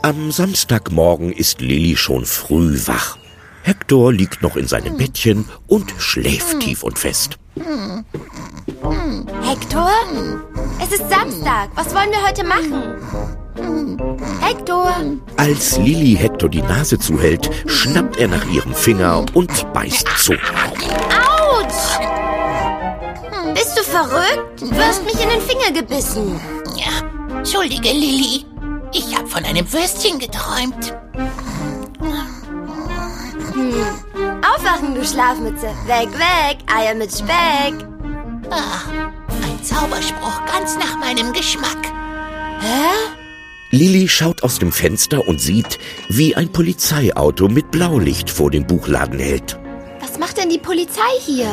Am Samstagmorgen ist Lilli schon früh wach. Hector liegt noch in seinem Bettchen und schläft tief und fest. Hector? Es ist Samstag. Was wollen wir heute machen? Hector! Als Lilli Hector die Nase zuhält, schnappt er nach ihrem Finger und beißt zu. Autsch! Bist du verrückt? Du wirst mich in den Finger gebissen. Ja, entschuldige, Lilli. Ich habe von einem Würstchen geträumt. Aufwachen, du Schlafmütze. Weg, weg, Eier mit Speck. Ein Zauberspruch ganz nach meinem Geschmack. Hä? Lilli schaut aus dem Fenster und sieht, wie ein Polizeiauto mit Blaulicht vor dem Buchladen hält. Was macht denn die Polizei hier?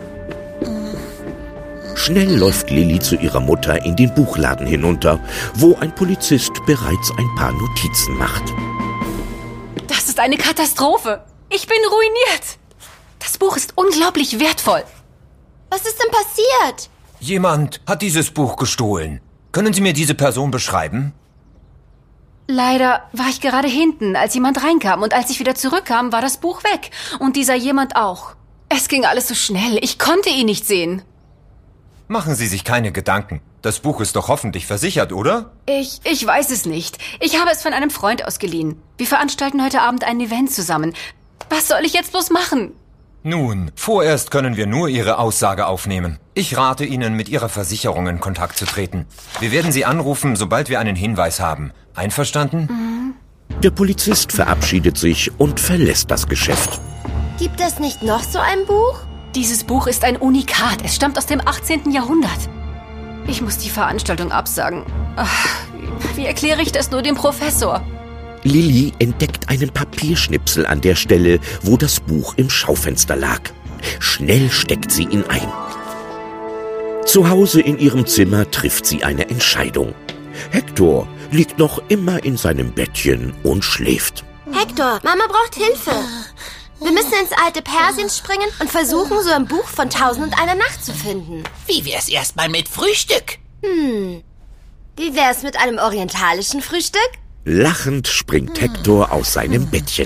Schnell läuft Lilli zu ihrer Mutter in den Buchladen hinunter, wo ein Polizist bereits ein paar Notizen macht. Das ist eine Katastrophe. Ich bin ruiniert. Das Buch ist unglaublich wertvoll. Was ist denn passiert? Jemand hat dieses Buch gestohlen. Können Sie mir diese Person beschreiben? Leider war ich gerade hinten, als jemand reinkam. Und als ich wieder zurückkam, war das Buch weg. Und dieser jemand auch. Es ging alles so schnell. Ich konnte ihn nicht sehen. Machen Sie sich keine Gedanken. Das Buch ist doch hoffentlich versichert, oder? Ich weiß es nicht. Ich habe es von einem Freund ausgeliehen. Wir veranstalten heute Abend ein Event zusammen. Was soll ich jetzt bloß machen? Nun, vorerst können wir nur Ihre Aussage aufnehmen. Ich rate Ihnen, mit Ihrer Versicherung in Kontakt zu treten. Wir werden Sie anrufen, sobald wir einen Hinweis haben. Einverstanden? Der Polizist verabschiedet sich und verlässt das Geschäft. Gibt es nicht noch so ein Buch? Dieses Buch ist ein Unikat. Es stammt aus dem 18. Jahrhundert. Ich muss die Veranstaltung absagen. Ach, wie erkläre ich das nur dem Professor? Lilli entdeckt einen Papierschnipsel an der Stelle, wo das Buch im Schaufenster lag. Schnell steckt sie ihn ein. Zu Hause in ihrem Zimmer trifft sie eine Entscheidung. Hector liegt noch immer in seinem Bettchen und schläft. Hector, Mama braucht Hilfe. Wir müssen ins alte Persien springen und versuchen, so ein Buch von 1001 Nacht zu finden. Wie wär's erstmal mit Frühstück? Wie wär's mit einem orientalischen Frühstück? Lachend springt Hector aus seinem Bettchen.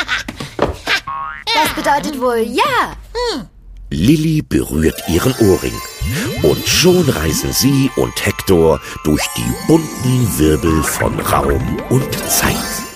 Das bedeutet wohl ja. Lilli berührt ihren Ohrring. Und schon reisen sie und Hector durch die bunten Wirbel von Raum und Zeit.